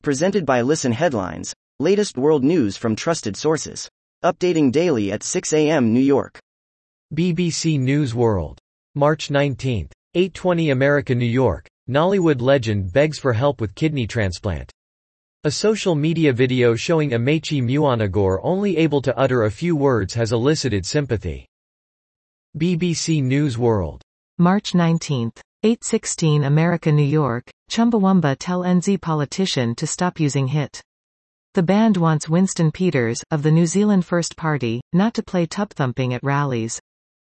Presented by Listen Headlines, latest world news from trusted sources. Updating daily at 6 a.m. New York. BBC News World. March 19. 8:20 America, New York. Nollywood legend begs for help with kidney transplant. A social media video showing Amaechi Muonagor only able to utter a few words has elicited sympathy. BBC News World. March 19. 8:16 America, New York. Chumbawamba tell NZ politician to stop using hit. The band wants Winston Peters, of the New Zealand First Party, not to play tub thumping at rallies.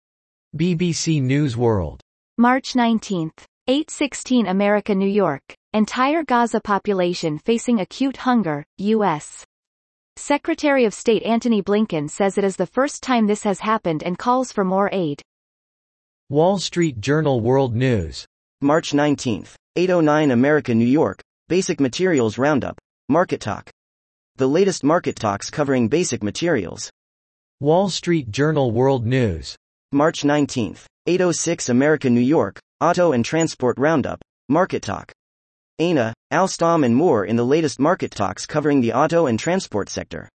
BBC News World. March 19. 8:16 America, New York. Entire Gaza population facing acute hunger, U.S. Secretary of State Antony Blinken says it is the first time this has happened and calls for more aid. Wall Street Journal World News. March 19. 8:09 America, New York. Basic Materials Roundup. Market Talk. The latest market talks covering basic materials. Wall Street Journal World News. March 19. 8:06 America, New York. Auto and Transport Roundup. Market Talk. Aina, Alstom and more in the latest market talks covering the auto and transport sector.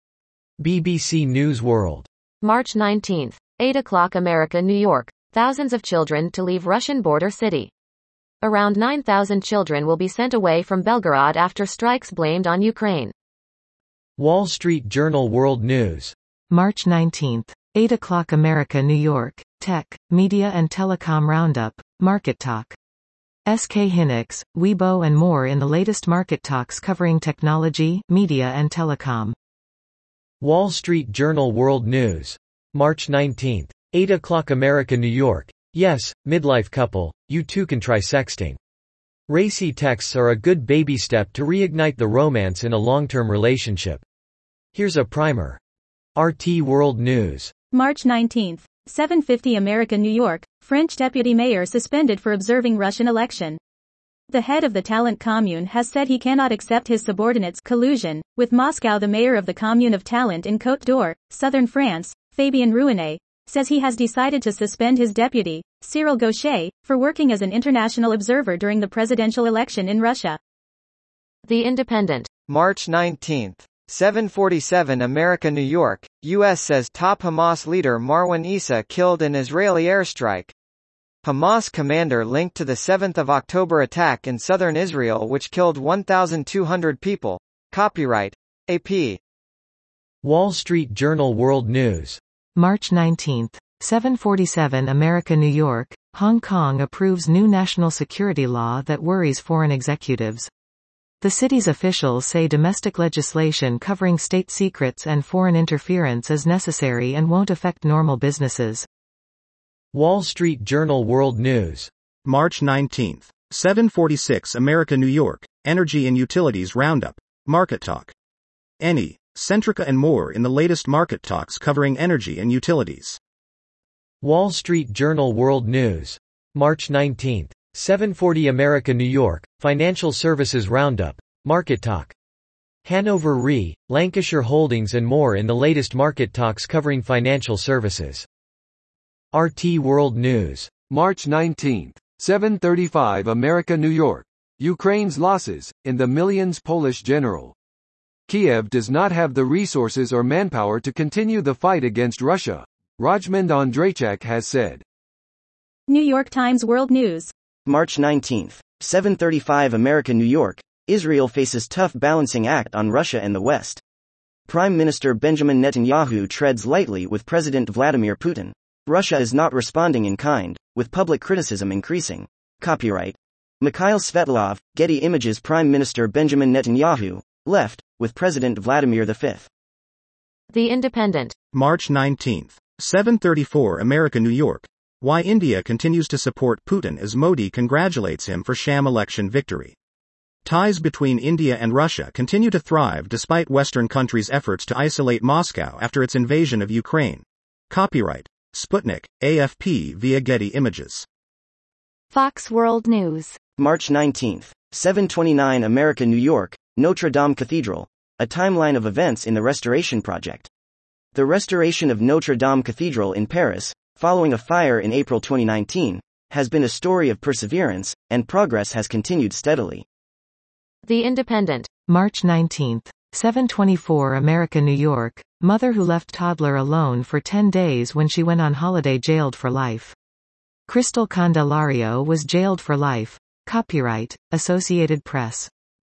BBC News World. March 19. 8 o'clock America, New York. Thousands of children to leave Russian border city. Around 9,000 children will be sent away from Belgorod after strikes blamed on Ukraine. Wall Street Journal World News. March 19. 8 o'clock America, New York. Tech, Media and Telecom Roundup. Market Talk. SK Hynix, Weibo and more in the latest market talks covering technology, media and telecom. Wall Street Journal World News. March 19. 8 o'clock America, New York. Yes, midlife couple, you too can try sexting. Racy texts are a good baby step to reignite the romance in a long-term relationship. Here's a primer. RT World News. March 19. 7:50 America, New York. French deputy mayor suspended for observing Russian election. The head of the Talent commune has said he cannot accept his subordinates' collusion with Moscow. The mayor of the commune of Talent in Côte d'Or, southern France, Fabien Rouenet, says he has decided to suspend his deputy, Cyril Gaucher, for working as an international observer during the presidential election in Russia. The Independent. March 19. 7:47 America, New York. U.S. says top Hamas leader Marwan Issa killed in Israeli airstrike. Hamas commander linked to the 7th of October attack in southern Israel which killed 1,200 people. Copyright AP. Wall Street Journal World News. March 19. 7:47 America, New York. Hong Kong approves new national security law that worries foreign executives. The city's officials say domestic legislation covering state secrets and foreign interference is necessary and won't affect normal businesses. Wall Street Journal World News. March 19. 7:46 America, New York. Energy and Utilities Roundup. Market Talk. Eni, Centrica and more in the latest market talks covering energy and utilities. Wall Street Journal World News. March 19. 7:40 America, New York. Financial Services Roundup. Market Talk. Hanover Re, Lancashire Holdings and more in the latest market talks covering financial services. RT World News. March 19. 7:35 America, New York. Ukraine's losses, in the millions. Polish general. Kiev does not have the resources or manpower to continue the fight against Russia, Rajmund Andreychuk has said. New York Times World News. March 19. 7:35 America, New York. Israel faces tough balancing act on Russia and the West. Prime Minister Benjamin Netanyahu treads lightly with President Vladimir Putin. Russia is not responding in kind, with public criticism increasing. Copyright Mikhail Svetlov, Getty Images. Prime Minister Benjamin Netanyahu, left, with President Vladimir V. The Independent. March 19. 7:34 America, New York. Why India continues to support Putin as Modi congratulates him for sham election victory. Ties between India and Russia continue to thrive despite Western countries' efforts to isolate Moscow after its invasion of Ukraine. Copyright Sputnik, AFP via Getty Images. Fox World News. March 19. 7:29 America, New York. Notre Dame Cathedral. A timeline of events in the restoration project. The restoration of Notre Dame Cathedral in Paris, following a fire in April 2019, has been a story of perseverance, and progress has continued steadily. The Independent. March 19. 724 America, New York. Mother who left toddler alone for 10 days when she went on holiday jailed for life. Crystal Candelario was jailed for life. Copyright, Associated Press.